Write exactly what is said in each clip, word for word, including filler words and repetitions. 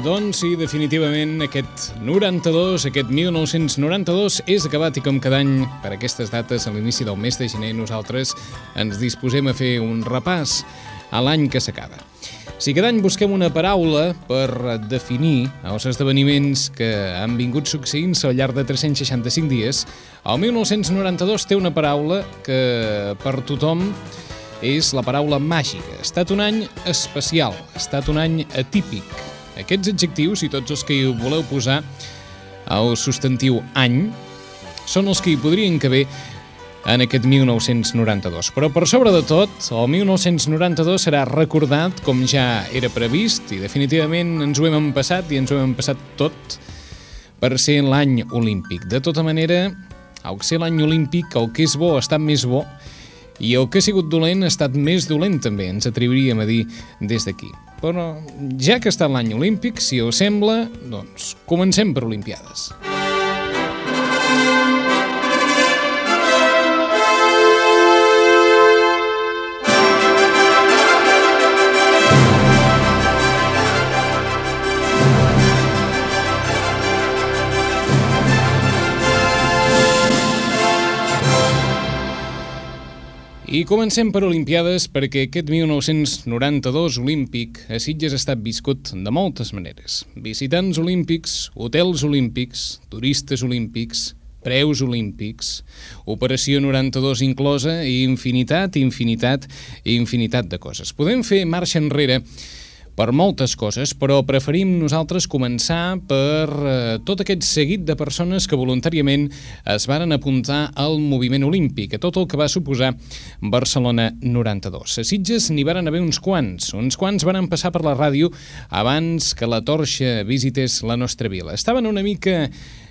Doncs sí, definitivament aquest noranta-dos, aquest mil nou-cents noranta-dos és acabat i com cada any per aquestes dates a l'inici del mes de gener nosaltres ens disposem a fer un repàs a l'any que s'acaba. Si cada any busquem una paraula per definir els esdeveniments que han vingut succeint-se al llarg de tres-cents seixanta-cinc dies, el mil nou-cents noranta-dos té una paraula que per tothom és la paraula màgica. Ha estat un any especial, ha estat un any atípic. Aquests adjectius, i tots els que hi voleu posar al substantiu any, són els que hi podrien caber en aquest mil nou-cents noranta-dos. Però per sobre de tot, el mil nou-cents noranta-dos serà recordat com ja era previst i definitivament ens ho hem empassat i ens ho hem empassat tot per ser l'any olímpic. De tota manera, al ser l'any olímpic, el que és bo ha estat més bo i el que ha sigut dolent ha estat més dolent també, ens atreviríem a dir des d'aquí. Però ja que està l'any olímpic, si us sembla, doncs comencem per Olimpiades. I comencem per Olimpiades perquè aquest mil nou-cents noranta-dos olímpic a Sitges ha estat viscut de moltes maneres. Visitants olímpics, hotels olímpics, turistes olímpics, preus olímpics, Operació noranta-dos inclosa i infinitat, infinitat i infinitat de coses. Podem fer marxa enrere per moltes coses, però preferim nosaltres començar per eh, tot aquest seguit de persones que voluntàriament es varen apuntar al moviment olímpic, a tot el que va suposar Barcelona noranta-dos. A Sitges n'hi varen haver uns quants, uns quants varen passar per la ràdio abans que la torxa visités la nostra vila. Estaven una mica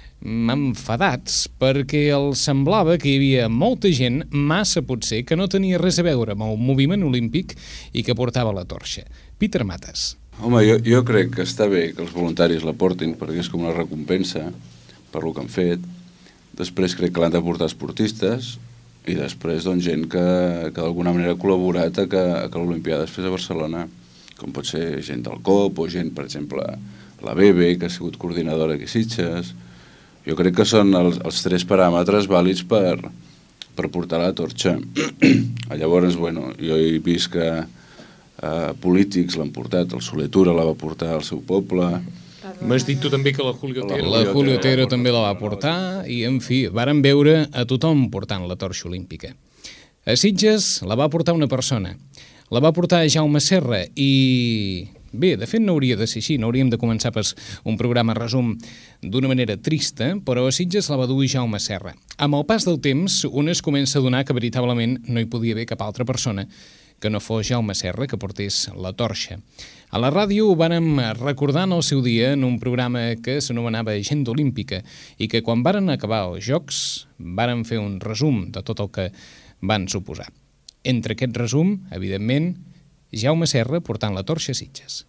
enfadats perquè els semblava que hi havia molta gent, massa potser, que no tenia res a veure amb el moviment olímpic i que portava la torxa. Peter Matas. Home, jo, jo crec que està bé que els voluntaris la portin perquè és com una recompensa per lo que han fet. Després crec que l'han de portar esportistes i després doncs, gent que, que d'alguna manera ha col·laborat a que, a que l'Olimpiada es fes a Barcelona, com pot ser gent del C O P o gent, per exemple, la Bebe, que ha sigut coordinadora aquí a Sitges. Jo crec que són els, els tres paràmetres vàlids per, per portar la torxa. Llavors, bueno, jo he vist que eh, polítics l'han portat, el Soler Tura la va portar al seu poble. M'has dit tu també que la Julio Otero. La Julio Otero també la va portar i, en fi, varen veure a tothom portant la torxa olímpica. A Sitges la va portar una persona. La va portar Jaume Serra i... Bé, de fet no hauria de ser així, no hauríem de començar pas un programa resum d'una manera trista, però a Sitges la va dur Jaume Serra. Amb el pas del temps, un es comença a adonar que veritablement no hi podia haver cap altra persona que no fos Jaume Serra que portés la torxa. A la ràdio ho vàrem recordar en el seu dia en un programa que s'anomenava Agenda Olímpica i que quan varen acabar els Jocs varen fer un resum de tot el que van suposar. Entre aquest resum, evidentment, Jaume Serra portant la torxa a Sitges.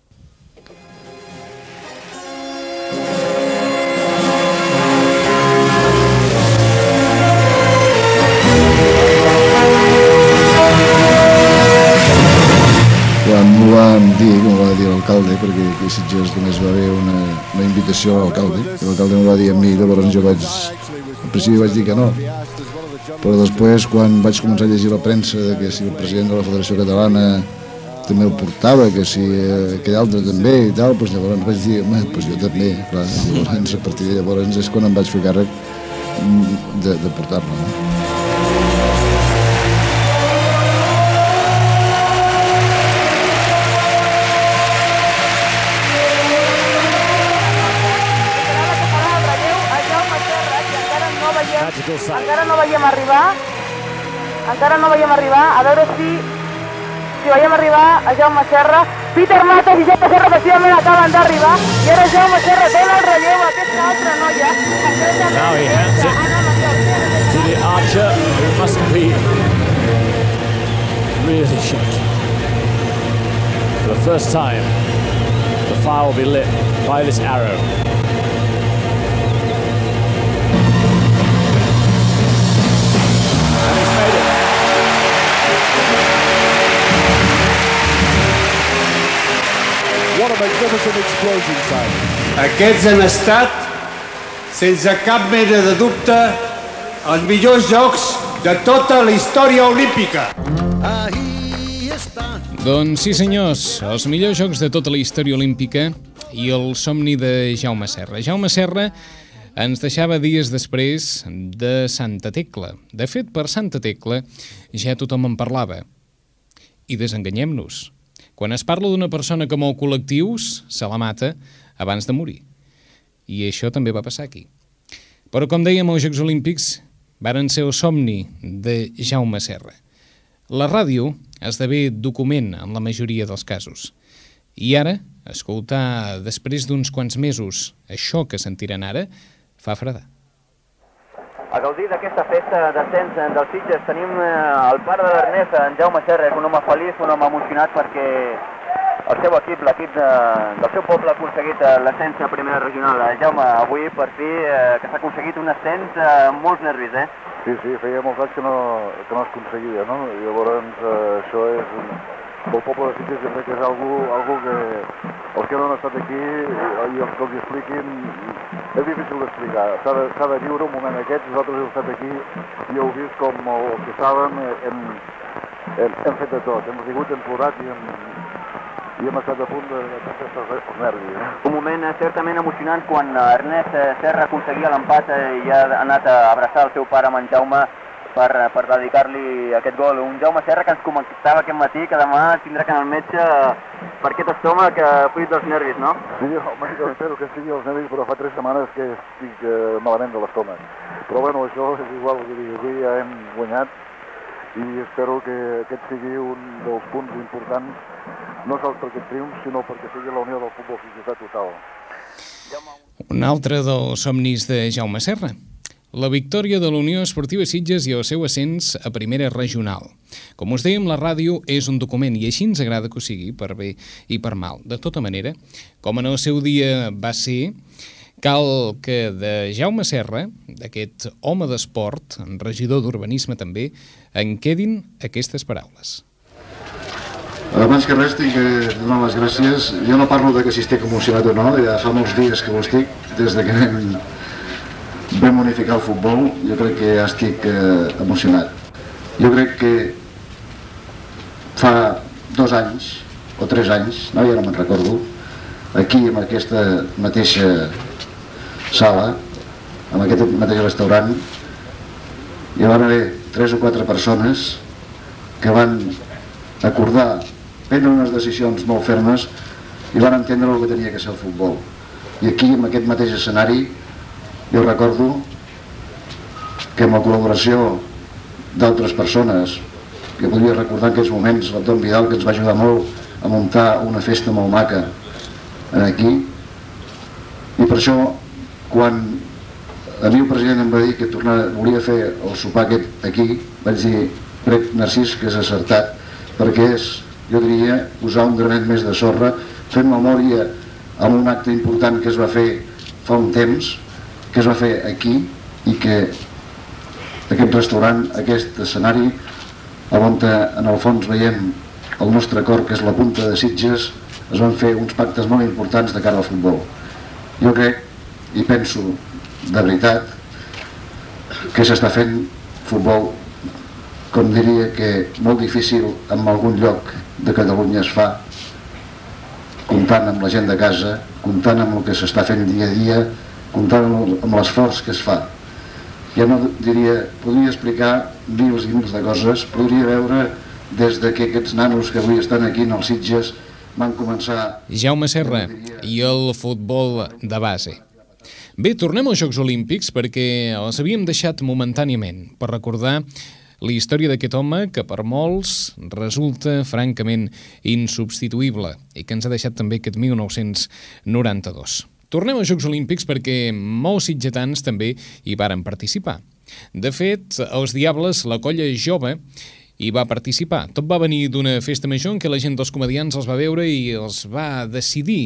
Quan m'ho van dir, m'ho va dir l'alcalde, perquè aquí a Sitges només va haver una, una invitació a l'alcalde, i l'alcalde m'ho va dir a mi, llavors jo vaig, al principi vaig dir que no, però després quan vaig començar a llegir la premsa de que si el president de la Federació Catalana també el portava, que si aquell altre també i tal, doncs llavors vaig dir, home, doncs jo també, clar, llavors a partir de llavors és quan em vaig fer càrrec de, de portar-la, no? Encara no veiem arribar, encara no veiem arribar, a veure si si veiem arribar a Jaume Serra. Peter Matas i Jaume Serra efectivament acaben d'arribar i ara Jaume Serra dona el relleu a aquesta altra noia. Now he hands it to the archer who must be really shaky. For the first time, the fire will be lit by this arrow. And he's made it. What What a magnificent explosion, Simon. Aquests han estat, sense cap mena de dubte, els millors jocs de tota la història olímpica. Doncs sí, senyors, els millors jocs de tota la història olímpica i el somni de Jaume Serra. Jaume Serra ens deixava dies després de Santa Tecla. De fet, per Santa Tecla ja tothom en parlava. I desenganyem-nos. Quan es parla d'una persona que mou col·lectius, se la mata abans de morir. I això també va passar aquí. Però, com dèiem, els Jocs Olímpics varen ser el somni de Jaume Serra. La ràdio esdevé document en la majoria dels casos. I ara, escoltar després d'uns quants mesos això que sentiran ara, fa fredar. A gaudir d'aquesta festa d'ascens dels Sitges tenim el pare de l'Ernest, en Jaume Serra, és un home feliç, un home emocionat perquè el seu equip, l'equip de, del seu poble, ha aconseguit l'ascens a primera regional. Jaume, avui per fi eh, que s'ha aconseguit un ascens amb eh, molts nervis, eh? Sí, sí, feia molts anys que no, que no es aconseguia, no? I llavors eh, això és... Pel poble de Sitges jo crec que és algú, algú que els que no han estat aquí i, i els que els expliquin és difícil d'explicar. S'ha de, s'ha de viure un moment aquests. Nosaltres hem estat aquí i heu vist com els que saben hem, hem, hem fet de tot. Hem rigut, hem plorat i hem, i hem estat a punt de, de tastar els nervis. Eh? Un moment eh, certament emocionant quan Ernest Serra aconseguia l'empat eh, i ha anat a abraçar el seu pare amb en Jaume per, per dedicar-li aquest gol. Un Jaume Serra que ens comentava aquest matí que demà tindrà que anar al metge per aquest estómac fruit dels nervis, no? Sí, home, jo espero que sigui els nervis, però fa tres setmanes que estic eh, malament de l'estómac. Però bueno, això és igual, que dir, avui ja hem guanyat i espero que aquest sigui un dels punts importants, no sols per aquest triomf, sinó perquè sigui la unió del futbol sitgetà total. Un altre dels somnis de Jaume Serra. La victòria de la Unió Esportiva Sitges i el seu ascens a primera regional. Com us dèiem, la ràdio és un document i així ens agrada que ho sigui, per bé i per mal. De tota manera, com en el seu dia va ser, cal que de Jaume Serra, d'aquest home d'esport, regidor d'urbanisme també, en quedin aquestes paraules. Abans que res tinc que donar les gràcies. Jo no parlo de que si estic emocionat o no, ja fa molts dies que ho estic, des de que anem... vam unificar el futbol, jo crec que ja estic eh, emocionat. Jo crec que fa dos anys, o tres anys, no, ja no me'n recordo, aquí, en aquesta mateixa sala, en aquest mateix restaurant, hi van haver tres o quatre persones que van acordar prendre unes decisions molt fermes i van entendre el que tenia que ser el futbol. I aquí, en aquest mateix escenari, jo recordo que amb la col·laboració d'altres persones, que podria recordar en aquells moments l'Anton Vidal, que ens va ajudar molt a muntar una festa molt maca aquí, i per això quan a mi el president em va dir que tornar, volia fer el sopar aquest aquí, vaig dir, crec, Narcís, que és acertat, perquè és, jo diria, posar un granet més de sorra, fent memòria amb un acte important que es va fer fa un temps, que es va fer aquí i que aquest restaurant, aquest escenari, on en el fons veiem el nostre cor, que és la punta de Sitges, es van fer uns pactes molt importants de cara al futbol. Jo crec i penso de veritat que s'està fent futbol, com diria que molt difícil en algun lloc de Catalunya es fa, comptant amb la gent de casa, comptant amb el que s'està fent dia a dia, comptant amb l'esforç que es fa. Ja no diria, podria explicar mils i mils de coses, podria veure des de que aquests nanos que avui estan aquí en els Sitges van començar... Jaume Serra i el futbol de base. Bé, tornem als Jocs Olímpics perquè els havíem deixat momentàniament per recordar la història d'aquest home que per molts resulta francament insubstituïble i que ens ha deixat també aquest mil nou-cents noranta-dos. Tornem als Jocs Olímpics perquè molts sitgetans també hi varen participar. De fet, els Diables, la colla jove, hi va participar. Tot va venir d'una festa major en què la gent dels comediants els va veure i els va decidir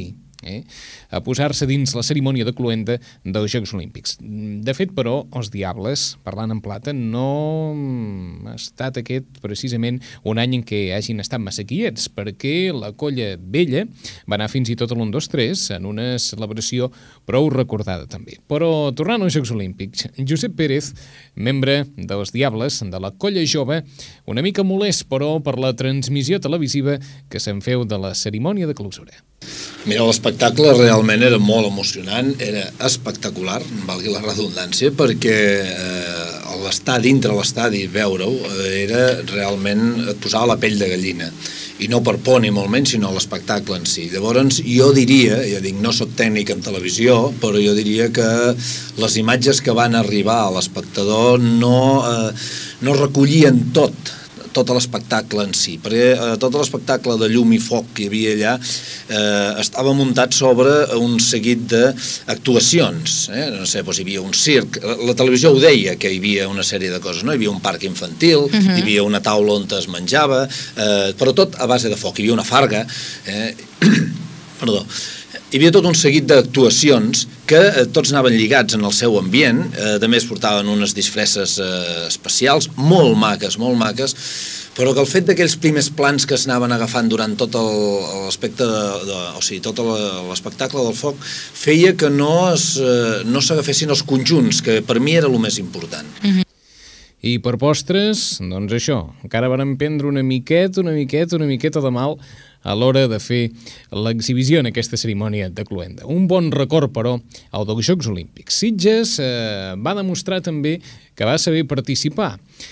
eh, a posar-se dins la cerimònia de cloenda dels Jocs Olímpics. De fet, però, els Diables, parlant en plata, no ha estat aquest precisament un any en què hagin estat massa quiets, perquè la colla vella va anar fins i tot a l'u dos tres en una celebració prou recordada també. Però, tornant als Jocs Olímpics, Josep Pérez, membre dels Diables, de la colla jove, una mica molest, però, per la transmissió televisiva que se'n feu de la cerimònia de clausura. Mira, l'espectacle realment era molt emocionant, era espectacular, valgui la redundància, perquè eh, l'estar dintre l'estadi, veure-ho, era realment, et posava la pell de gallina. I no per por ni molt menys, sinó l'espectacle en si. Llavors, jo diria, ja dic, no soc tècnic en televisió, però jo diria que les imatges que van arribar a l'espectador no, eh, no recollien tot, tot l'espectacle en si, perquè eh, tot l'espectacle de llum i foc que hi havia allà eh, estava muntat sobre un seguit d'actuacions, eh? No sé, doncs hi havia un circ, la televisió ho deia que hi havia una sèrie de coses, no? Hi havia un parc infantil, uh-huh. Hi havia una taula on es menjava, eh, però tot a base de foc, hi havia una farga, eh? Perdó, hi havia tot un seguit d'actuacions que eh, tots anaven lligats en el seu ambient, eh, a més portaven unes disfresses eh, especials, molt maques, molt maques, però que el fet d'aquells primers plans que s'anaven agafant durant tot l'aspecte, o sigui, tot l'espectacle del foc, feia que no es, eh, no s'agafessin els conjunts, que per mi era el més important. Mm-hmm. I per postres, doncs això, encara van prendre una miqueta, una miqueta, una miqueta de mal a l'hora de fer l'exhibició en aquesta cerimònia de cloenda. Un bon record, però, al dels Jocs Olímpics. Sitges eh, va demostrar també que va saber participar.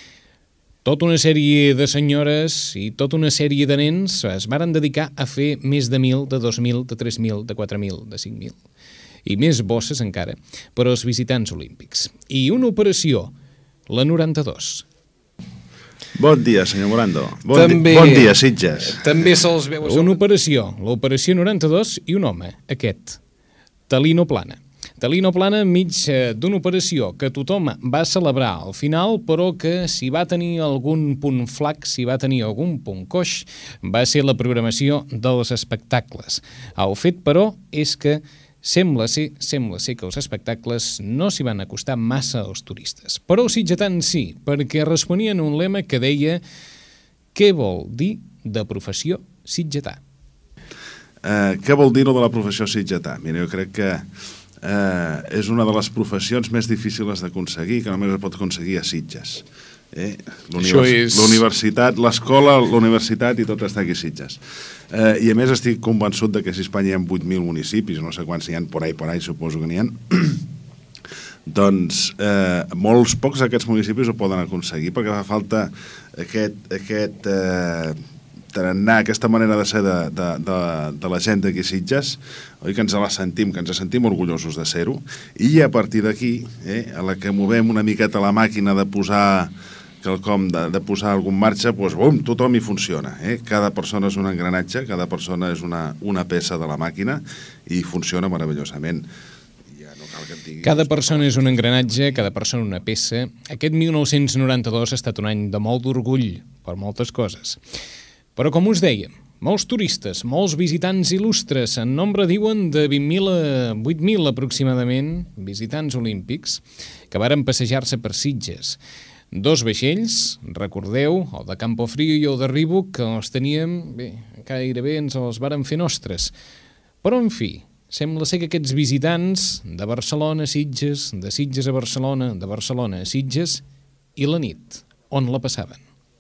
Tota una sèrie de senyores i tota una sèrie de nens es varen dedicar a fer més de mil, de dos mil, de tres mil, de quatre mil, de cinc mil. I més bosses encara per als visitants olímpics. I una operació, la noranta-dos. Bon dia, senyor Morando. Bon, també, di bon dia, Sitges. També se'ls veu... Una operació, l'operació noranta-dos, i un home, aquest, Talino Plana. Talino Plana enmig d'una operació que tothom va celebrar al final, però que si va tenir algun punt flac, si va tenir algun punt coix, va ser la programació dels espectacles. El fet, però, és que Sembla ser, sembla ser que els espectacles no s'hi van acostar massa als turistes. Però els sitgetans sí, perquè responien un lema que deia «Què vol dir de professió sitgetà?» Uh, què vol dir de la professió sitgetà? Mira, jo crec que uh, és una de les professions més difícils d'aconseguir, que només es pot aconseguir a Sitges. Eh? És... L'universitat, l'escola, la universitat i tot està aquí a Sitges. Eh, I a més estic convençut de que si a Espanya hi ha vuit mil municipis, no sé quants hi ha por ahí, por ahí, suposo que n'hi ha, doncs eh, molts pocs d'aquests municipis ho poden aconseguir perquè fa falta aquest, aquest eh, tarannà, aquesta manera de ser de, de, de, de la gent d'aquí a Sitges, oi, que ens la sentim, que ens sentim orgullosos de ser-ho, i a partir d'aquí, eh, a la que movem una miqueta la màquina de posar quelcom, de, de posar algun marxa, doncs, bum, tothom hi funciona. Eh? Cada persona és un engranatge, cada persona és una, una peça de la màquina i funciona meravellosament. Ja no cal que et digui... Cada persona és un engranatge, cada persona una peça. Aquest mil nou-cents noranta-dos ha estat un any de molt d'orgull per moltes coses. Però, com us dèiem, molts turistes, molts visitants il·lustres, en nombre diuen de vint mil a vuit mil aproximadament, visitants olímpics, que varen passejar-se per Sitges. Dos vaixells, recordeu, el de Campofrío i el de Ribuk, que els teníem, bé, gairebé ens els varen fer nostres. Però, en fi, sembla ser que aquests visitants de Barcelona a Sitges, de Sitges a Barcelona, de Barcelona a Sitges, i la nit, on la passaven?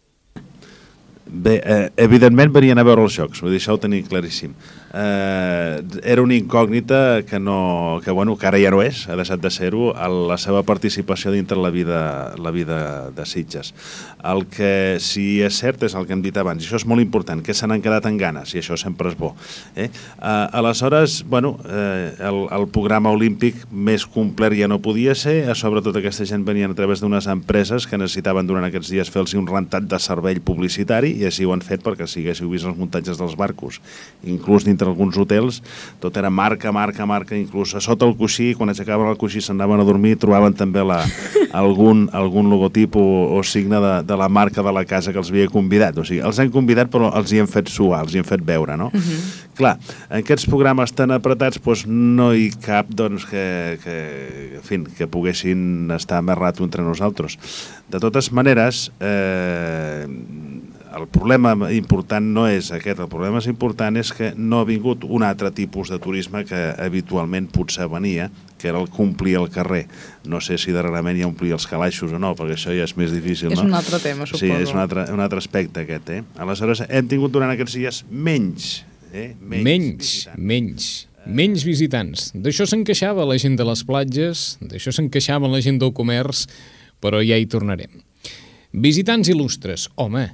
Bé, eh, evidentment venien a veure els jocs, vull dir, això ho tenia claríssim. Eh, era una incògnita que, no, que, bueno, que ara ja no és, ha deixat de ser-ho, la seva participació dintre la vida, la vida de Sitges. El que sí és cert és el que hem dit abans, i això és molt important, que se n'han quedat en ganes, i això sempre és bo. Eh? Eh, aleshores, bueno, eh, el, el programa olímpic més complet ja no podia ser, sobretot aquesta gent venien a través d'unes empreses que necessitaven durant aquests dies fer-los un rentat de cervell publicitari, i així ho han fet perquè si haguéssiu vist els muntatges dels barcos, inclús dintre alguns hotels, tot era marca, marca, marca, inclús a sota el coixí, quan aixecaven el coixí s'anaven a dormir, trobaven també la, algun, algun logotip o, o signe de, de la marca de la casa que els havia convidat. O sigui, els han convidat però els hi han fet suar, els hi han fet veure, no? Uh-huh. Clar, en aquests programes tan apretats doncs, no hi cap doncs, que, que, en fi, que poguessin estar més rato entre nosaltres. De totes maneres, eh, el problema important no és aquest, el problema important és que no ha vingut un altre tipus de turisme que habitualment potser venia, que era el complir el carrer. No sé si darrerament hi ha omplir els calaixos o no, perquè això ja és més difícil, no? És un altre tema, suposo. Sí, és un altre, un altre aspecte aquest, eh? Aleshores, hem tingut durant aquests dies menys Eh? Menys, menys, menys, menys visitants. D'això se'n queixava la gent de les platges, d'això se'n queixava la gent del comerç, però ja hi tornarem. Visitants il·lustres, home,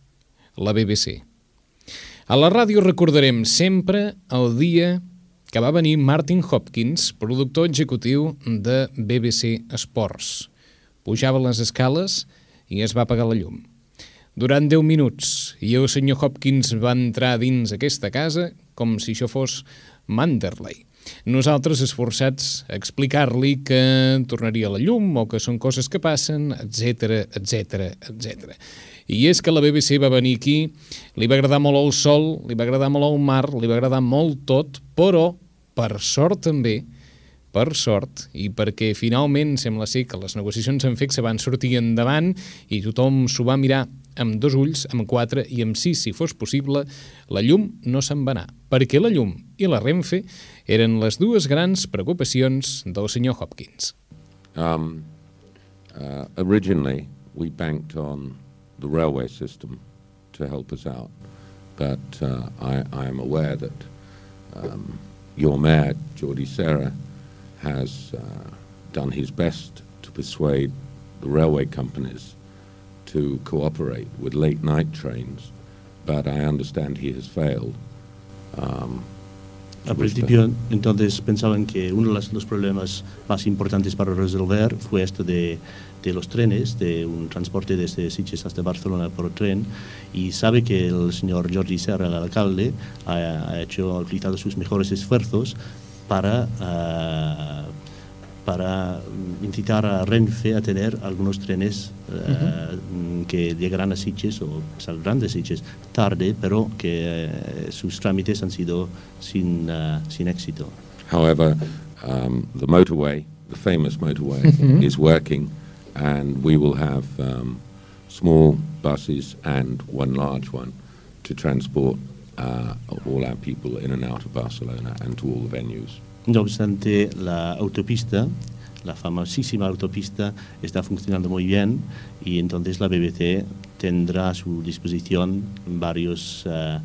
la B B C. A la ràdio recordarem sempre el dia que va venir Martin Hopkins, productor executiu de B B C Esports. Pujava les escales i es va apagar la llum. Durant deu minuts, i el senyor Hopkins va entrar dins aquesta casa com si això fos Manderley. Nosaltres esforçats a explicar-li que tornaria a la llum o que són coses que passen, etcètera, etcètera, etcètera. I és que la B B C va venir aquí, li va agradar molt el sol, li va agradar molt el mar, li va agradar molt tot, però, per sort també, per sort, i perquè finalment sembla ser que les negociacions amb F E C van sortir endavant i tothom s'ho va mirar amb dos ulls, amb quatre i amb sis, si fos possible, la llum no se'n va anar, perquè la llum i la Renfe eren les dues grans preocupacions del senyor Hopkins. Um, uh, originally, we banked on the railway system to help us out, but uh, I, I am aware that um, your mayor, Geordie Serra, has uh, done his best to persuade the railway companies to cooperate with late-night trains, but I understand he has failed. Um, Al principio, entonces, pensaban que uno de los, los problemas más importantes para resolver fue esto de, de los trenes, de un transporte desde Sitges hasta Barcelona por tren, y sabe que el señor Jordi Serra, el alcalde, ha, ha hecho, ha utilizado sus mejores esfuerzos para, uh, para incitar a Renfe a tener algunos trenes uh, uh-huh. que llegarán a Sitges o saldrán de Sitges tarde, pero que uh, sus trámites han sido sin, uh, sin éxito. However, um, the motorway, the famous motorway, uh-huh. is working, and we will have um, small buses and one large one to transport Uh, all our people in and out of Barcelona and to all the venues. No obstante, la autopista, la famosísima autopista, está funcionando muy bien y entonces la B B C tendrá a su disposición varios uh,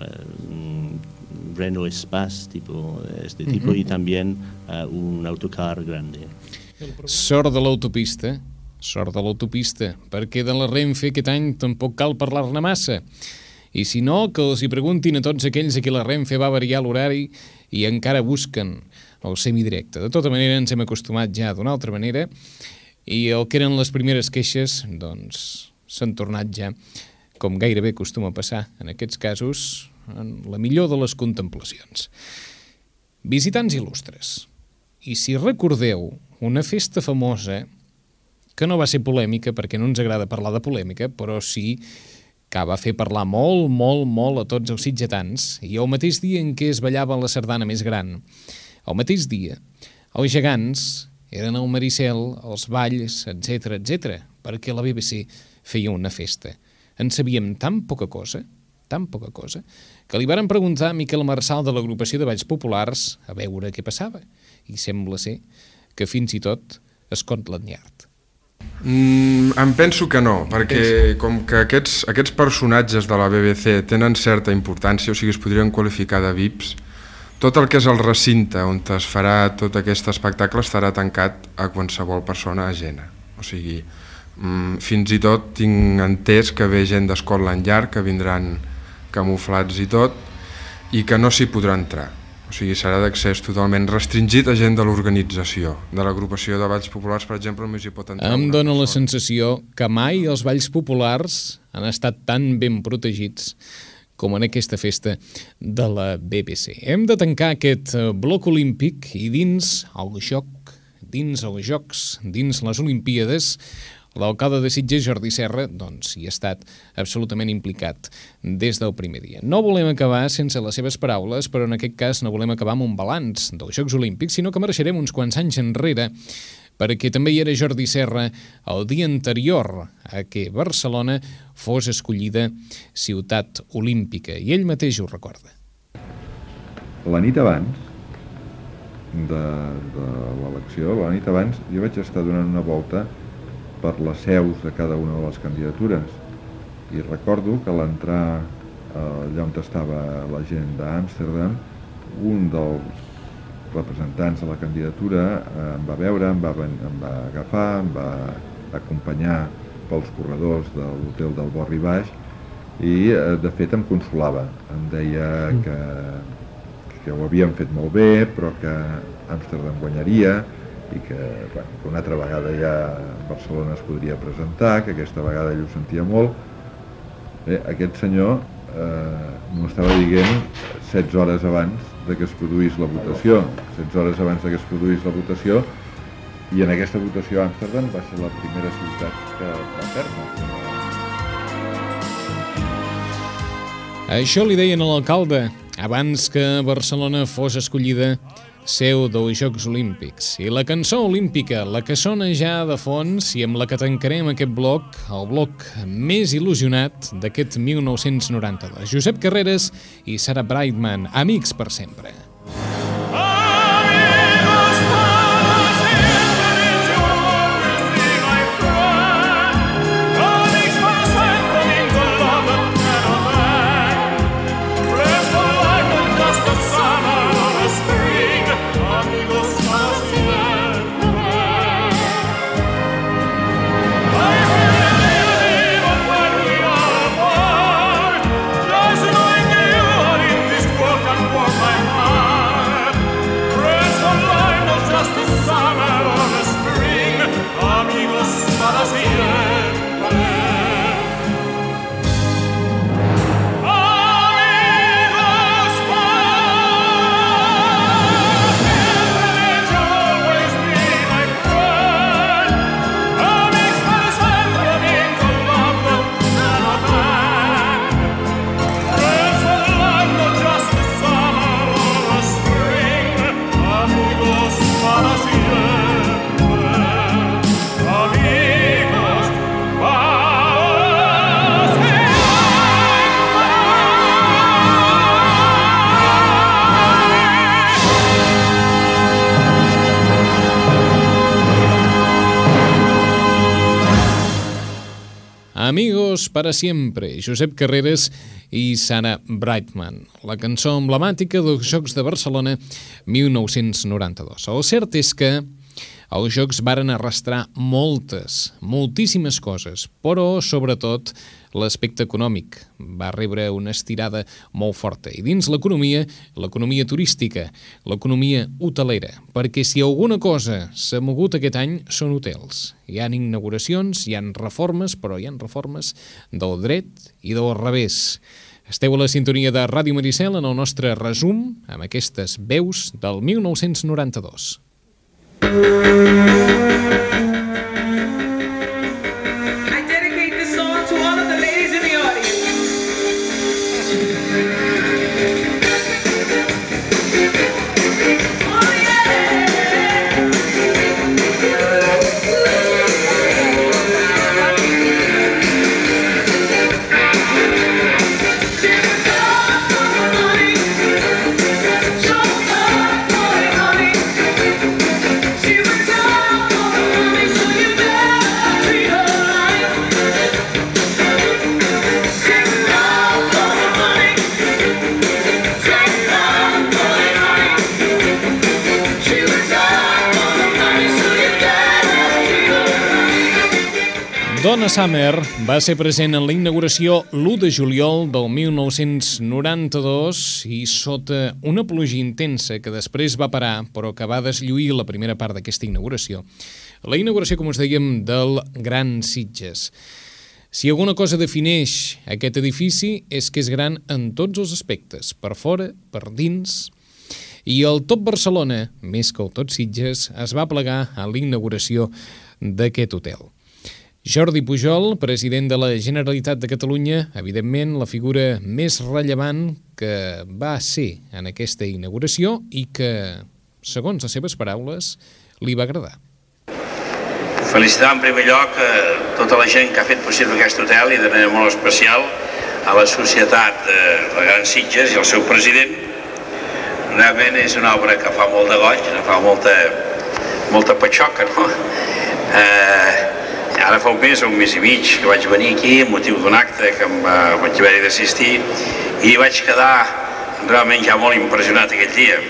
uh, Renault Espace tipo, este tipo uh-huh. y también uh, un autocar grande. Sort de l'autopista, sort de l'autopista, perquè de la Renfe aquest any tampoc cal parlar-ne massa. I si no, que els hi preguntin a tots aquells a qui la Renfe va variar l'horari i encara busquen el semidirecte. De tota manera, ens hem acostumat ja d'una altra manera i el que eren les primeres queixes, doncs, s'han tornat ja, com gairebé acostuma a passar en aquests casos, en la millor de les contemplacions. Visitants il·lustres. I si recordeu una festa famosa, que no va ser polèmica, perquè no ens agrada parlar de polèmica, però sí que va fer parlar molt, molt, molt a tots els sitgetans, i el mateix dia en què es ballava la sardana més gran, el mateix dia, els gegants eren al Maricel, els balls, etcètera, etcètera, perquè la B B C feia una festa. En sabíem tan poca cosa, tan poca cosa, que li varen preguntar a Miquel Marçal de l'agrupació de Balls Populars a veure què passava, i sembla ser que fins i tot Scotland Yard. Mm, em penso que no, perquè com que aquests, aquests personatges de la B B C tenen certa importància, o sigui, es podrien qualificar de V I Ps, tot el que és el recinte on es farà tot aquest espectacle estarà tancat a qualsevol persona ajena. O sigui, mm, fins i tot tinc entès que ve gent de Scotland Yard que vindran camuflats i tot, i que no s'hi podrà entrar. O sigui, serà d'accés totalment restringit a gent de l'organització. De l'agrupació de Balls Populars, per exemple, només hi pot entrar. Em dóna la sensació que mai els balls populars han estat tan ben protegits com en aquesta festa de la B B C. Hem de tancar aquest bloc olímpic i dins el joc, dins els Jocs, dins les Olimpíades, L'alcalde de Sitges, Jordi Serra, doncs hi ha estat absolutament implicat des del primer dia. No volem acabar sense les seves paraules, però en aquest cas no volem acabar amb un balanç dels Jocs Olímpics, sinó que marxarem uns quants anys enrere, perquè també hi era Jordi Serra el dia anterior a que Barcelona fos escollida ciutat olímpica, i ell mateix ho recorda. La nit abans de, de l'elecció, la nit abans, jo vaig estar donant una volta per les seus de cada una de les candidatures i recordo que a l'entrar allà on estava la gent d'Amsterdam, un dels representants de la candidatura em va veure, em va, em va agafar, em va acompanyar pels corredors de l'hotel del Borri Baix i de fet em consolava, em deia que, que ho havien fet molt bé, però que Amsterdam guanyaria i que, bueno, que una altra vegada ja Barcelona es podria presentar, que aquesta vegada ell ho sentia molt. Bé, aquest senyor eh, m'ho estava dient setze hores abans de que es produís la votació, setze hores abans de que es produís la votació, i en aquesta votació Amsterdam va ser la primera ciutat que va perdre. Això li deien a l'alcalde abans que Barcelona fos escollida seu dels Jocs Olímpics. I la cançó olímpica, la que sona ja de fons i amb la que tancarem aquest bloc, el bloc més il·lusionat d'aquest mil nou-cents noranta-dos. Josep Carreras i Sarah Brightman, amics per sempre. Amigos para siempre, Josep Carreras i Sarah Brightman, la cançó emblemàtica dels Jocs de Barcelona mil nou-cents noranta-dos. El cert és que els Jocs varen arrastrar moltes, moltíssimes coses, però sobretot l'aspecte econòmic va rebre una estirada molt forta. I dins l'economia, l'economia turística, l'economia hotelera, perquè si alguna cosa s'ha mogut aquest any són hotels. Hi ha inauguracions, hi ha reformes, però hi ha reformes del dret i del revés. Esteu a la sintonia de Ràdio Maricel en el nostre resum amb aquestes veus del mil nou-cents noranta-dos. Donna Summer va ser present en la inauguració l'u de juliol del mil nou-cents noranta-dos i sota una pluja intensa que després va parar però que va deslluir la primera part d'aquesta inauguració. La inauguració, com us dèiem, del Gran Sitges. Si alguna cosa defineix aquest edifici és que és gran en tots els aspectes, per fora, per dins, i el tot Barcelona, més que el tot Sitges, es va plegar a la inauguració d'aquest hotel. Jordi Pujol, president de la Generalitat de Catalunya, evidentment la figura més rellevant que va ser en aquesta inauguració i que, segons les seves paraules, li va agradar. Felicitar en primer lloc a tota la gent que ha fet possible aquest hotel i de manera molt especial a la societat de la Gran Sitges i al seu president. Realment és una obra que fa molt de goig, fa molta, molta patxoca, no? Eh, ara fa un mes, un mes i mig, que vaig venir aquí amb motiu d'un acte que em va, vaig haver d'assistir i vaig quedar realment ja molt impressionat aquell dia.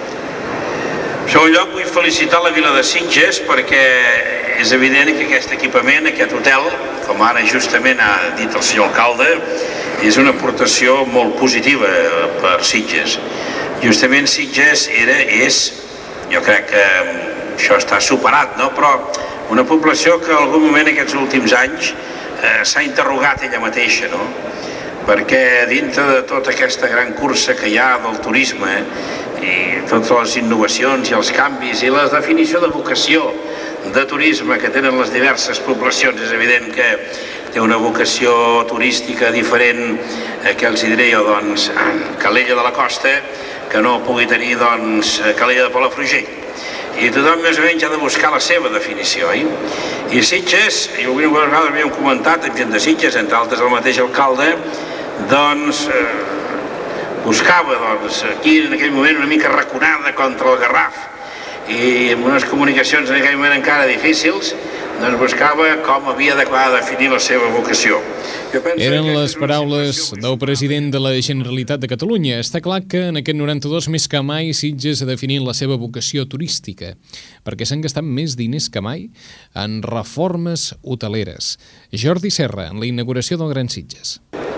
En segon lloc, vull felicitar la vila de Sitges perquè és evident que aquest equipament, aquest hotel, com ara justament ha dit el senyor alcalde, és una aportació molt positiva per Sitges. Justament Sitges era, és, jo crec que això està superat, no? Però una població que en algun moment aquests últims anys eh, s'ha interrogat ella mateixa, no? Perquè dintre de tota aquesta gran cursa que hi ha del turisme i totes les innovacions i els canvis i la definició de vocació de turisme que tenen les diverses poblacions, és evident que té una vocació turística diferent eh, que els diré jo, doncs, Calella de la Costa, que no pugui tenir, doncs, Calella de Palafrugell. I tothom més o menys ha de buscar la seva definició, oi? I Sitges, i alguna vegada havíem comentat, en gent de Sitges, entre altres el mateix alcalde, doncs, eh, buscava, doncs, aquí en aquell moment una mica raconada contra el Garraf, i amb unes comunicacions en aquell moment encara difícils, doncs buscava com havia de definir la seva vocació. Eren les paraules del president de la Generalitat de Catalunya. Està clar que en aquest noranta-dos més que mai Sitges ha definit la seva vocació turística, perquè s'han gastat més diners que mai en reformes hoteleres. Jordi Serra, en la inauguració del Gran Sitges.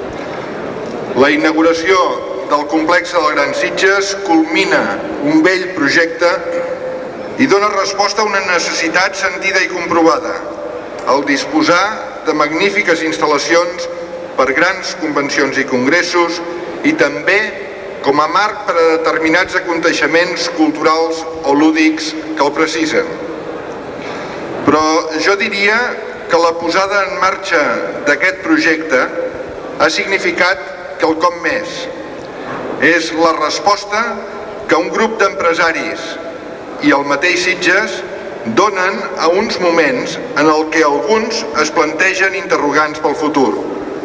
La inauguració del complex del Gran Sitges culmina un vell projecte i dona resposta a una necessitat sentida i comprovada, el disposar de magnífiques instal·lacions per grans convencions i congressos i també com a marc per a determinats aconteixements culturals o lúdics que el precisen. Però jo diria que la posada en marxa d'aquest projecte ha significat quelcom més. És la resposta que un grup d'empresaris i el mateix Sitges donen a uns moments en el que alguns es plantegen interrogants pel futur.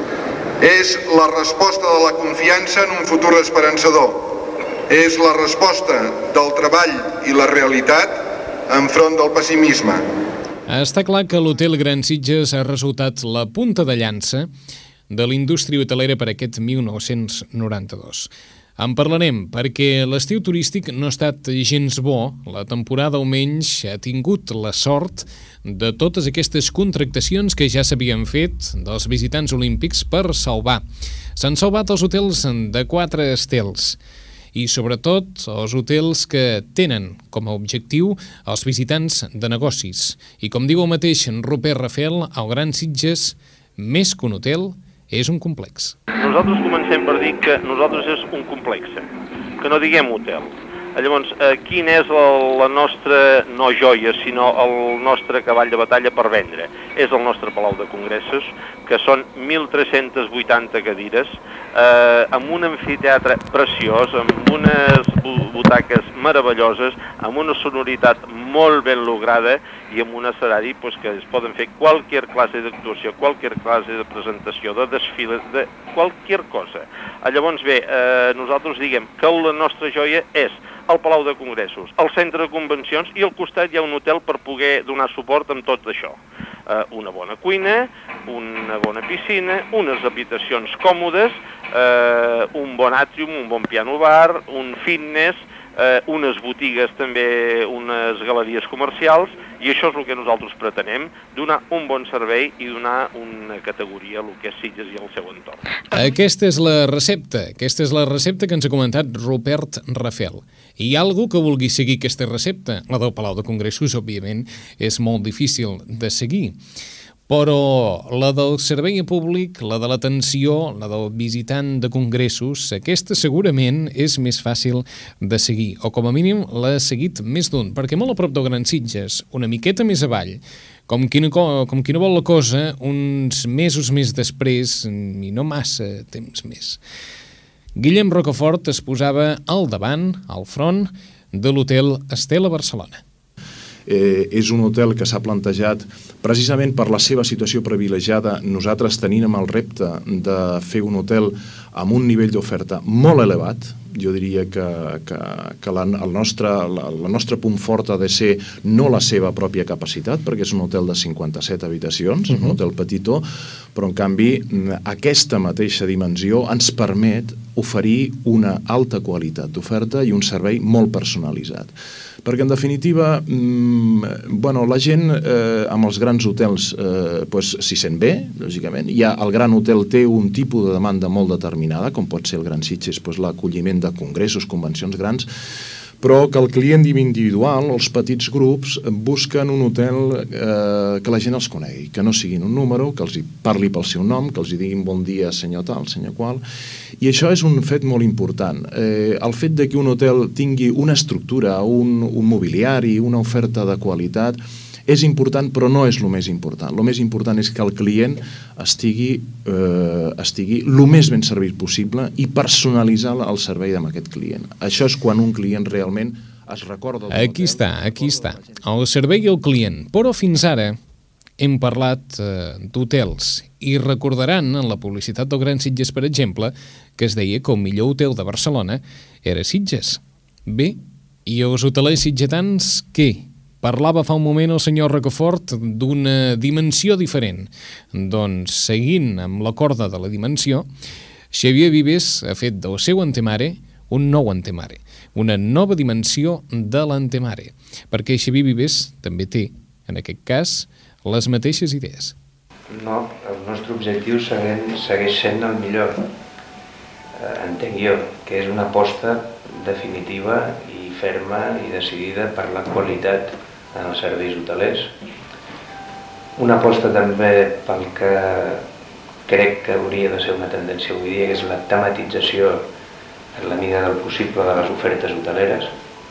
És la resposta de la confiança en un futur esperançador. És la resposta del treball i la realitat enfront del pessimisme. Està clar que l'Hotel Gran Sitges ha resultat la punta de llança de la indústria hotelera per aquest mil nou-cents noranta-dos. En parlarem perquè l'estiu turístic no ha estat gens bo. La temporada almenys ha tingut la sort de totes aquestes contractacions que ja s'havien fet dels visitants olímpics per salvar. S'han salvat els hotels de quatre estels i sobretot els hotels que tenen com a objectiu els visitants de negocis. I com diu el mateix Rupert Rafel, el Gran Sitges, més que un hotel, és un complex. Nosaltres comencem per dir que nosaltres és un complex, que no diguem hotel. Llavors, eh, quin és el, la nostra, no joia, sinó el nostre cavall de batalla per vendre? És el nostre Palau de Congressos, que són mil tres-cents vuitanta cadires, eh, amb un amfiteatre preciós, amb unes butaques meravelloses, amb una sonoritat molt ben lograda i amb un escenari pues, que es poden fer qualsevol classe d'actuació, qualsevol classe de presentació, de desfile, de qualsevol cosa. Llavors, bé, eh, nosaltres diguem que la nostra joia és el Palau de Congressos, el centre de convencions i al costat hi ha un hotel per poder donar suport amb tot això. Eh, una bona cuina, una bona piscina, unes habitacions còmodes, eh, un bon àtrium, un bon piano bar, un fitness, eh, unes botigues també, unes galeries comercials, i això és el que nosaltres pretenem, donar un bon servei i donar una categoria al que és Sitges i el seu entorn. Aquesta és la recepta, aquesta és la recepta que ens ha comentat Rupert Rafel. Hi ha algú que vulgui seguir aquesta recepta? La del Palau de Congressos, òbviament, és molt difícil de seguir. Però la del servei públic, la de l'atenció, la del visitant de congressos, aquesta segurament és més fàcil de seguir, o com a mínim l'ha seguit més d'un, perquè molt a prop del Gran Sitges, una miqueta més avall, Com qui, no, com qui no vol la cosa, uns mesos més després, i no massa temps més, Guillem Rocafort es posava al davant, al front, de l'hotel Estela Barcelona. Eh, és un hotel que s'ha plantejat precisament per la seva situació privilegiada. Nosaltres tenim el repte de fer un hotel amb un nivell d'oferta molt elevat. Jo diria que, que, que la, el nostre, la, la nostre punt fort ha de ser no la seva pròpia capacitat, perquè és un hotel de cinquanta-set habitacions, uh-huh. un hotel petitó, però en canvi aquesta mateixa dimensió ens permet oferir una alta qualitat d'oferta i un servei molt personalitzat. Perquè, en definitiva, mmm, bueno, la gent eh, amb els grans hotels eh, pues, s'hi sent bé, lògicament. Ja el gran hotel té un tipus de demanda molt determinada, com pot ser el Gran Sitges, pues, l'acolliment de congressos, convencions grans, però que el client individual, els petits grups, busquen un hotel eh, que la gent els conegui, que no siguin un número, que els hi parli pel seu nom, que els hi diguin bon dia senyor tal, senyor qual, i això és un fet molt important. Eh, el fet de que un hotel tingui una estructura, un, un mobiliari, una oferta de qualitat, és important, però no és el més important. El més important és que el client estigui, eh, estigui el més ben servit possible i personalitzar el servei amb aquest client. Això és quan un client realment es recorda... Aquí està, aquí està. El servei al client. Però fins ara hem parlat eh, d'hotels i recordaran en la publicitat del Gran Sitges, per exemple, que es deia que el millor hotel de Barcelona era Sitges. Bé, i els hotelers sitgetans, què? Parlava fa un moment el senyor Rocafort d'una dimensió diferent. Doncs, seguint amb la corda de la dimensió, Xavier Vives ha fet del seu Antemare un nou Antemare, una nova dimensió de l'Antemare, perquè Xavier Vives també té, en aquest cas, les mateixes idees. No, el nostre objectiu segueix, segueix sent el millor, eh, entenc jo, que és una aposta definitiva i ferma i decidida per la qualitat en els serveis hotelers. Una aposta també pel que crec que hauria de ser una tendència avui dia, que és la tematització en la mida del possible de les ofertes hoteleres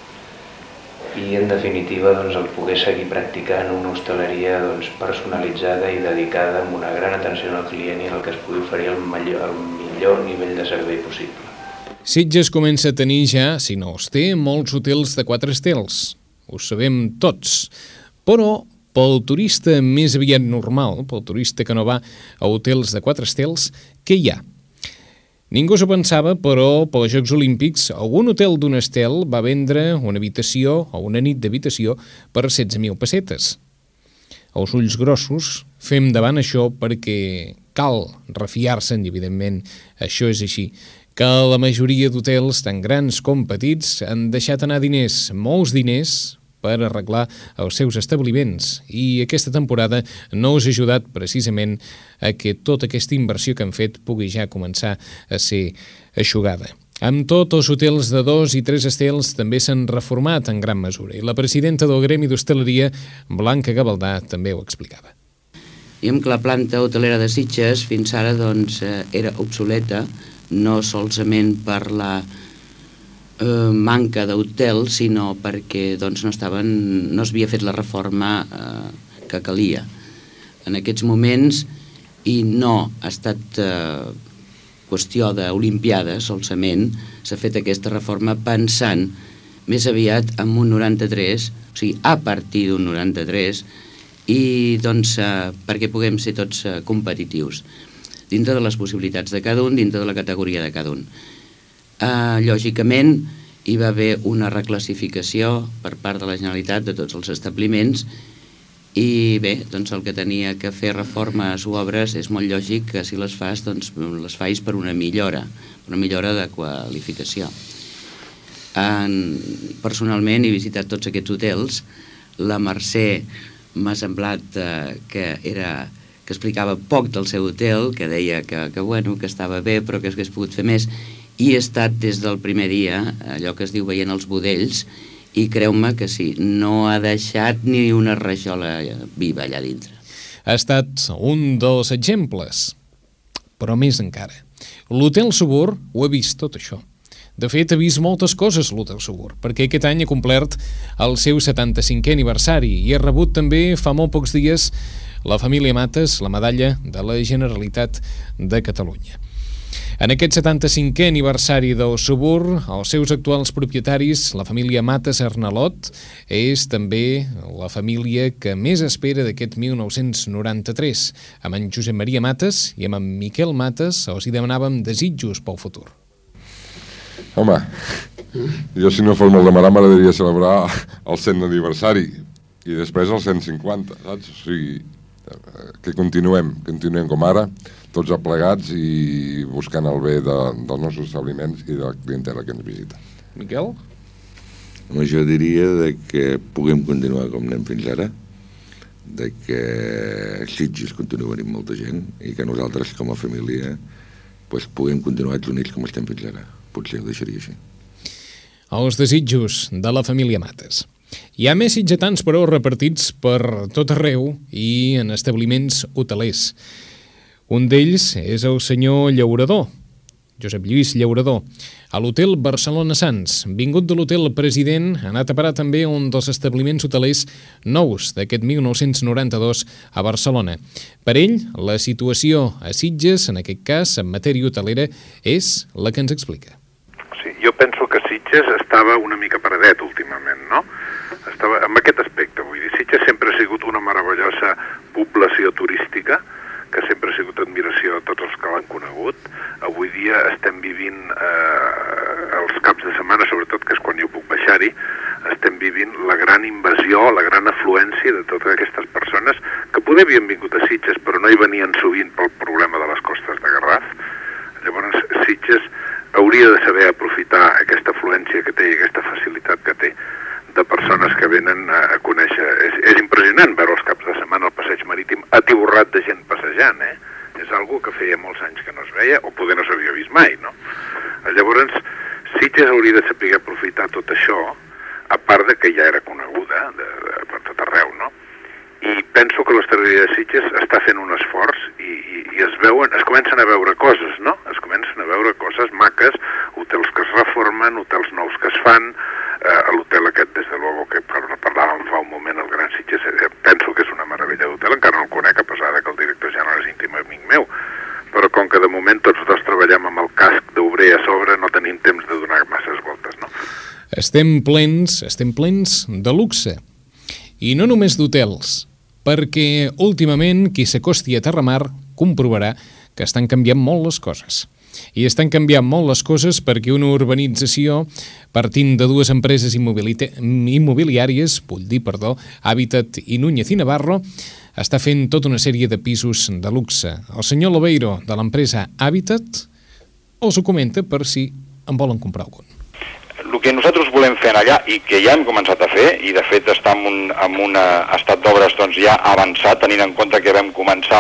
i, en definitiva, doncs, el poder seguir practicant una hostaleria doncs, personalitzada i dedicada amb una gran atenció al client i en el que es pugui oferir el millor, el millor nivell de servei possible. Sitges comença a tenir ja, si no els té, molts hotels de quatre estels. Ho sabem tots, però pel turista més aviat normal, pel turista que no va a hotels de quatre estels, què hi ha? Ningú s'ho pensava, però pels Jocs Olímpics algun hotel d'un estel va vendre una habitació o una nit d'habitació per setze mil pessetes. Els ulls grossos fem davant això perquè cal refiar-se'n, i evidentment això és així, que la majoria d'hotels, tant grans com petits, han deixat anar diners, molts diners, per arreglar els seus establiments. I aquesta temporada no us ha ajudat precisament a que tota aquesta inversió que han fet pugui ja començar a ser eixugada. Amb tot, els hotels de dos i tres estels també s'han reformat en gran mesura. I la presidenta del Gremi d'Hostaleria, Blanca Gavaldà, també ho explicava. Diguem que la planta hotelera de Sitges fins ara doncs, era obsoleta, no solament per la eh, manca d'hotels, sinó perquè doncs, no, estaven, no es havia fet la reforma eh, que calia. En aquests moments, i no ha estat eh, qüestió d'Olimpiades solament, s'ha fet aquesta reforma pensant més aviat en un noranta-tres, o sigui, a partir d'un noranta-tres, i doncs eh, perquè puguem ser tots eh, competitius dintre de les possibilitats de cada un, dintre de la categoria de cada un. Eh, lògicament, hi va haver una reclassificació per part de la Generalitat de tots els establiments i bé, doncs el que tenia que fer reformes o obres és molt lògic que si les fas, doncs les fais per una millora, una millora de qualificació. En, personalment he visitat tots aquests hotels. La Mercè m'ha semblat eh, que era que explicava poc del seu hotel, que deia que, que, bueno, que estava bé però que s'hagués pogut fer més, i he estat des del primer dia, allò que es diu veient els budells, i creu-me que sí, no ha deixat ni una rajola viva allà dintre. Ha estat un dels exemples, però més encara. L'Hotel Subur ho ha vist tot això. De fet, ha vist moltes coses l'Hotel Segur, perquè aquest any ha complert el seu setanta-cinquè aniversari i ha rebut també fa molt pocs dies la família Mates la medalla de la Generalitat de Catalunya. En aquest setanta-cinquè aniversari del Segur, els seus actuals propietaris, la família Mates Arnalot, és també la família que més espera d'aquest mil nou-cents noranta-tres. Amb en Josep Maria Mates i amb en Miquel Mates els hi demanàvem desitjos pel futur. Home, jo si no fos molt demanar m'agradaria celebrar el cent aniversari i després el cent cinquanta, saps? O sigui, que continuem, continuem com ara, tots aplegats i buscant el bé de, dels nostres establiments i de la clientela que ens visita. Miquel? Home, jo diria de que puguem continuar com anem fins ara, de que Sitges continua venint molta gent i que nosaltres com a família pues, puguem continuar units com estem fins ara. Potser ho deixaria així. Els desitjos de la família Mates. Hi ha més sitgetans, però, repartits per tot arreu i en establiments hotelers. Un d'ells és el senyor Llaurador, Josep Lluís Llaurador, a l'hotel Barcelona Sants. Vingut de l'hotel President, ha anat a parar també a un dels establiments hotelers nous d'aquest mil nou-cents noranta-dos a Barcelona. Per ell, la situació a Sitges, en aquest cas, en matèria hotelera, és la que ens explica. Sí, jo penso que Sitges estava una mica paradet últimament, no? Estava amb aquest aspecte, vull dir, Sitges sempre ha sigut una meravellosa població turística, que sempre ha sigut admiració a tots els que l'han conegut. Avui dia estem vivint eh, els caps de setmana, sobretot que és quan jo puc baixar-hi, estem vivint la gran invasió, la gran afluència de totes aquestes persones que poder havien vingut a Sitges però no hi venien sovint pel problema de les costes de Garraf. Llavors Sitges hauria de saber aprofitar aquesta afluència que té i aquesta facilitat que té de persones que venen a conèixer. És, és impressionant veure els caps de setmana el passeig marítim atiborrat de gent passejant, eh? És algo que feia molts anys que no es veia, o poder no s'havia vist mai, no? Llavors, Sitges hauria de saber aprofitar tot això, a part de que ja era coneguda de, de, per tot arreu, no? I penso que l'hostaleria de Sitges està fent un esforç i, i, i es veuen, es comencen a veure coses, no? Es comencen a veure coses maques, hotels que es reformen, hotels nous que es fan, eh, l'hotel aquest, des de luego, que parlàvem fa un moment, el Gran Sitges, eh, penso que és una meravella d'hotel, encara no el conec, a pesar de que el director general és íntim amic meu, però com que de moment tots dos treballem amb el casc d'obrer a sobre, no tenim temps de donar masses voltes, no? Estem plens, estem plens de luxe. I no només d'hotels, perquè últimament qui s'acosti a Terramar comprovarà que estan canviant molt les coses. I estan canviant molt les coses perquè una urbanització, partint de dues empreses immobiliàries, vull dir, perdó, Habitat i Núñez i Navarro, està fent tota una sèrie de pisos de luxe. El senyor Lobeiro, de l'empresa Habitat, us ho comenta per si en volen comprar algun. El que nosaltres volem fer allà, i que ja hem començat a fer, i de fet està en un, en un estat d'obres doncs, ja avançat, tenint en compte que vam començar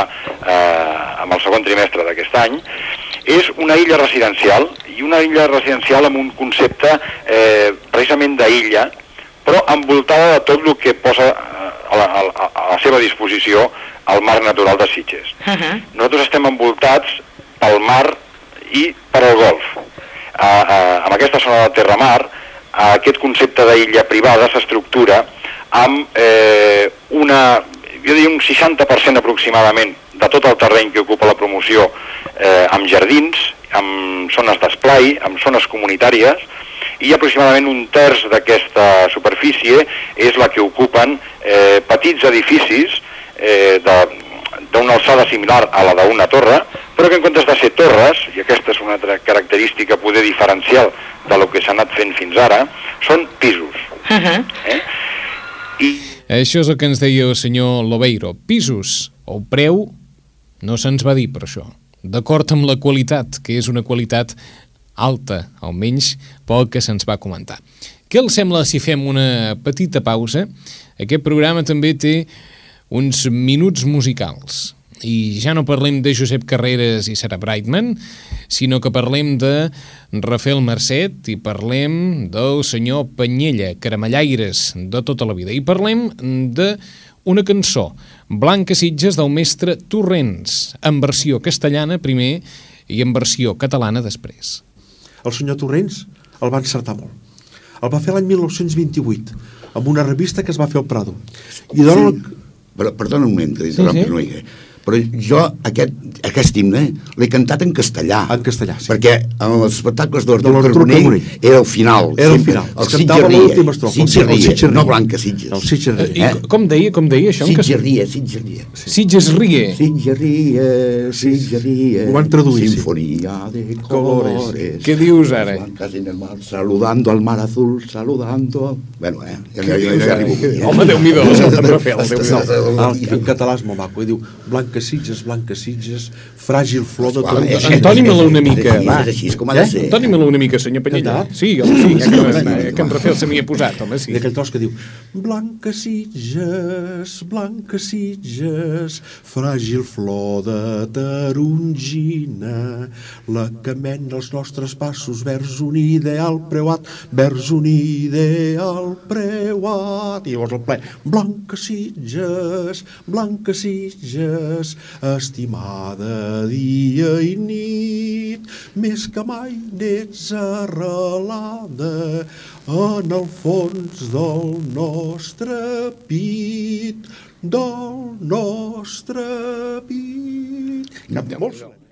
eh, amb el segon trimestre d'aquest any, és una illa residencial, i una illa residencial amb un concepte eh, precisament d'illa, però envoltada de tot el que posa a la, a, a la seva disposició el mar natural de Sitges. Uh-huh. Nosaltres estem envoltats pel mar i per el golf. Uh, uh, en aquesta zona de Terramar, uh, aquest concepte d'illa privada s'estructura amb eh, una, jo diria un seixanta per cent aproximadament de tot el terreny que ocupa la promoció, eh, amb jardins, amb zones d'esplai, amb zones comunitàries, i aproximadament un terç d'aquesta superfície és la que ocupen eh, petits edificis eh, de d'una alçada similar a la d'una torre, però que en comptes de ser torres, i aquesta és una altra característica poder diferencial de lo que s'ha anat fent fins ara, són pisos. Uh-huh. eh? I... Això és el que ens deia el senyor Lobeiro. Pisos. El preu no se'ns va dir per això. D'acord amb la qualitat, que és una qualitat alta, almenys pel que se'ns va comentar. Què els sembla si fem una petita pausa? Aquest programa també té uns minuts musicals. I ja no parlem de Josep Carreras i Sarah Brightman, sinó que parlem de Rafael Marcet i parlem del senyor Panyella, caramellaires de tota la vida. I parlem d'una cançó, Blanca Sitges, del mestre Torrents, en versió castellana primer i en versió catalana després. El senyor Torrents el va encertar molt. El va fer l'any mil nou-cents vint-i-vuit, amb una revista que es va fer al Prado. I dona... Sí. Però, perdona un moment, que sí, sí. No hi ha. Però jo aquest, aquest himne l'he cantat en castellà. En castellà, sí. Perquè en els espectacles d'Artur Carbonell era el final. Era el final. El Sitges estrofa. Sitges no Blanca Sitges. El Sitges rie. Eh? Com deia, com deia això? Sitges rie, Sitges rie. Sitges rie. Sitges rie, Sitges rie. Ho van traduir. Sinfonía de colores. Què dius ara? Saludando al mar azul, saludando... Bueno, eh, ja arribo. Home, Déu-n'hi-do, en Rafael, Déu-n'hi-do. En català és molt maco, i diu Blanca Sitges, Blanca Sitges, fràgil flor de tot. Entoni-me-la una mica, va. És així com ha de ser. Entoni-me-la una mica, senyor Penyella. Sí, home, sí, que en Rafael se m'hi ha posat, home, sí. I aquell tros que diu Blanca Sitges, Blanca Sitges, fràgil flor de tarongina, la que mena els nostres passos vers un ideal preuat, vers un ideal preuat. I llavors el ple, Blanca Sitges, Blanca Sitges, estimada dia i nit, més que mai n'ets arrelada en el fons del nostre pit, del nostre pit. Cap de molts.